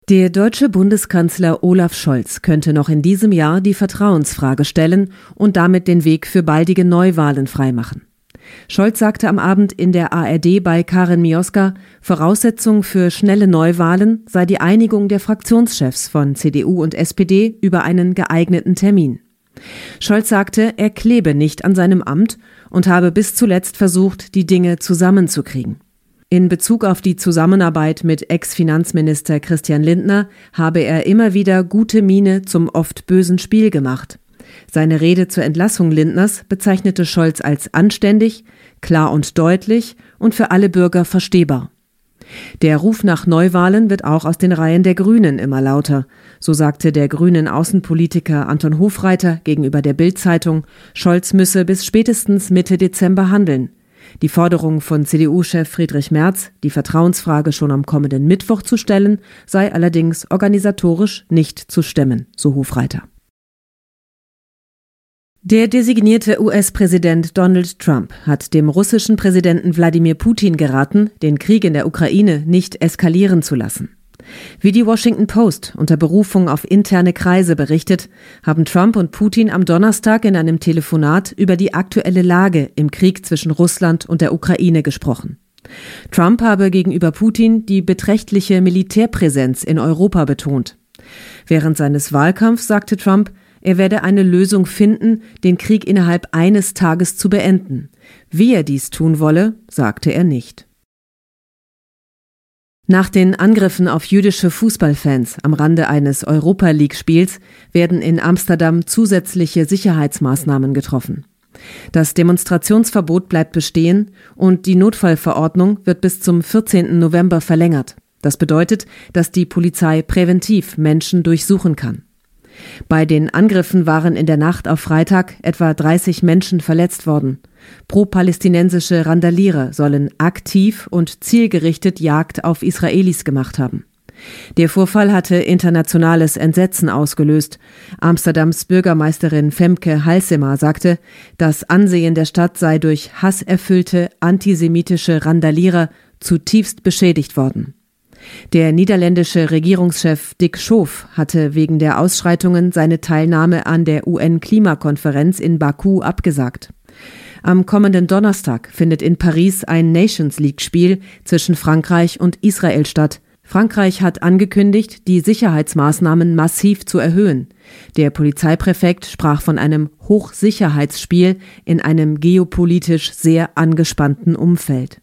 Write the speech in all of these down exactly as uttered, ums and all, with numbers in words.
Der deutsche Bundeskanzler Olaf Scholz könnte noch in diesem Jahr die Vertrauensfrage stellen und damit den Weg für baldige Neuwahlen freimachen. Scholz sagte am Abend in der A R D bei Karin Mioska, Voraussetzung für schnelle Neuwahlen sei die Einigung der Fraktionschefs von C D U und S P D über einen geeigneten Termin. Scholz sagte, er klebe nicht an seinem Amt und habe bis zuletzt versucht, die Dinge zusammenzukriegen. In Bezug auf die Zusammenarbeit mit Ex-Finanzminister Christian Lindner habe er immer wieder gute Miene zum oft bösen Spiel gemacht. Seine Rede zur Entlassung Lindners bezeichnete Scholz als anständig, klar und deutlich und für alle Bürger verstehbar. Der Ruf nach Neuwahlen wird auch aus den Reihen der Grünen immer lauter. So sagte der grünen Außenpolitiker Anton Hofreiter gegenüber der Bild-Zeitung, Scholz müsse bis spätestens Mitte Dezember handeln. Die Forderung von C D U-Chef Friedrich Merz, die Vertrauensfrage schon am kommenden Mittwoch zu stellen, sei allerdings organisatorisch nicht zu stemmen, so Hofreiter. Der designierte U S-Präsident Donald Trump hat dem russischen Präsidenten Wladimir Putin geraten, den Krieg in der Ukraine nicht eskalieren zu lassen. Wie die Washington Post unter Berufung auf interne Kreise berichtet, haben Trump und Putin am Donnerstag in einem Telefonat über die aktuelle Lage im Krieg zwischen Russland und der Ukraine gesprochen. Trump habe gegenüber Putin die beträchtliche Militärpräsenz in Europa betont. Während seines Wahlkampfs sagte Trump, er werde eine Lösung finden, den Krieg innerhalb eines Tages zu beenden. Wie er dies tun wolle, sagte er nicht. Nach den Angriffen auf jüdische Fußballfans am Rande eines Europa-League-Spiels werden in Amsterdam zusätzliche Sicherheitsmaßnahmen getroffen. Das Demonstrationsverbot bleibt bestehen und die Notfallverordnung wird bis zum vierzehnten November verlängert. Das bedeutet, dass die Polizei präventiv Menschen durchsuchen kann. Bei den Angriffen waren in der Nacht auf Freitag etwa dreißig Menschen verletzt worden. Pro-palästinensische Randalierer sollen aktiv und zielgerichtet Jagd auf Israelis gemacht haben. Der Vorfall hatte internationales Entsetzen ausgelöst. Amsterdams Bürgermeisterin Femke Halsema sagte, das Ansehen der Stadt sei durch hasserfüllte antisemitische Randalierer zutiefst beschädigt worden. Der niederländische Regierungschef Dick Schoof hatte wegen der Ausschreitungen seine Teilnahme an der U N-Klimakonferenz in Baku abgesagt. Am kommenden Donnerstag findet in Paris ein Nations League-Spiel zwischen Frankreich und Israel statt. Frankreich hat angekündigt, die Sicherheitsmaßnahmen massiv zu erhöhen. Der Polizeipräfekt sprach von einem Hochsicherheitsspiel in einem geopolitisch sehr angespannten Umfeld.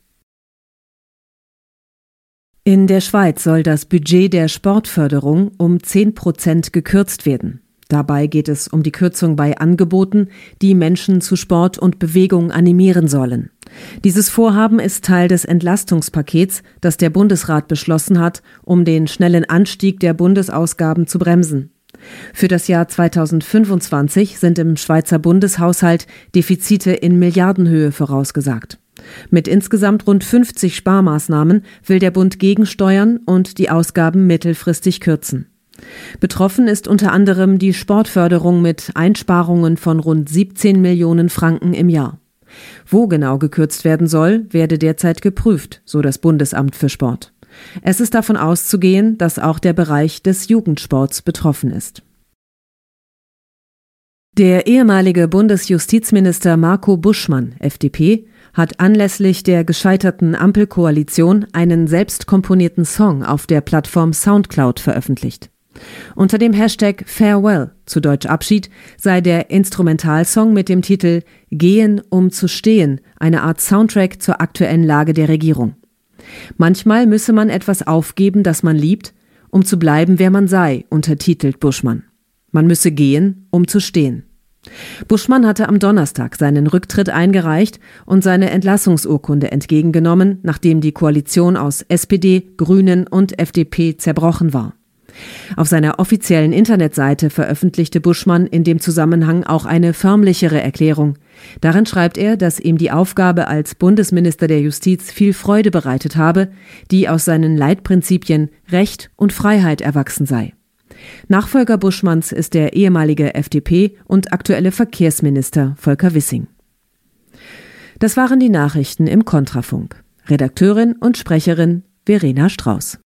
In der Schweiz soll das Budget der Sportförderung um zehn Prozent gekürzt werden. Dabei geht es um die Kürzung bei Angeboten, die Menschen zu Sport und Bewegung animieren sollen. Dieses Vorhaben ist Teil des Entlastungspakets, das der Bundesrat beschlossen hat, um den schnellen Anstieg der Bundesausgaben zu bremsen. Für das Jahr zweitausendfünfundzwanzig sind im Schweizer Bundeshaushalt Defizite in Milliardenhöhe vorausgesagt. Mit insgesamt rund fünfzig Sparmaßnahmen will der Bund gegensteuern und die Ausgaben mittelfristig kürzen. Betroffen ist unter anderem die Sportförderung mit Einsparungen von rund siebzehn Millionen Franken im Jahr. Wo genau gekürzt werden soll, werde derzeit geprüft, so das Bundesamt für Sport. Es ist davon auszugehen, dass auch der Bereich des Jugendsports betroffen ist. Der ehemalige Bundesjustizminister Marco Buschmann, F D P, hat anlässlich der gescheiterten Ampelkoalition einen selbst komponierten Song auf der Plattform Soundcloud veröffentlicht. Unter dem Hashtag Farewell, zu Deutsch Abschied, sei der Instrumentalsong mit dem Titel Gehen, um zu stehen, eine Art Soundtrack zur aktuellen Lage der Regierung. Manchmal müsse man etwas aufgeben, das man liebt, um zu bleiben, wer man sei, untertitelt Buschmann. Man müsse gehen, um zu stehen. Buschmann hatte am Donnerstag seinen Rücktritt eingereicht und seine Entlassungsurkunde entgegengenommen, nachdem die Koalition aus S P D, Grünen und F D P zerbrochen war. Auf seiner offiziellen Internetseite veröffentlichte Buschmann in dem Zusammenhang auch eine förmlichere Erklärung. Darin schreibt er, dass ihm die Aufgabe als Bundesminister der Justiz viel Freude bereitet habe, die aus seinen Leitprinzipien Recht und Freiheit erwachsen sei. Nachfolger Buschmanns ist der ehemalige F D P- und aktuelle Verkehrsminister Volker Wissing. Das waren die Nachrichten im Kontrafunk. Redakteurin und Sprecherin Verena Strauß.